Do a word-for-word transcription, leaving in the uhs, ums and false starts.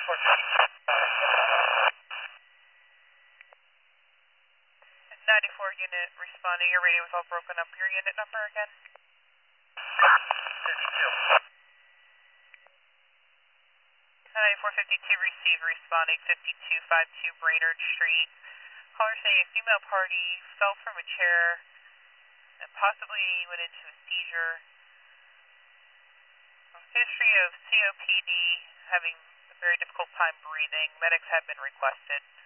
ninety-four unit responding, your radio was all broken up. Your unit number again? ninety-four fifty-two receive, responding fifty-two fifty-two Brainerd Street. Caller saying a female party fell from a chair and possibly went into a seizure. History of C O P D, having a very difficult time breathing. Medics have been requested.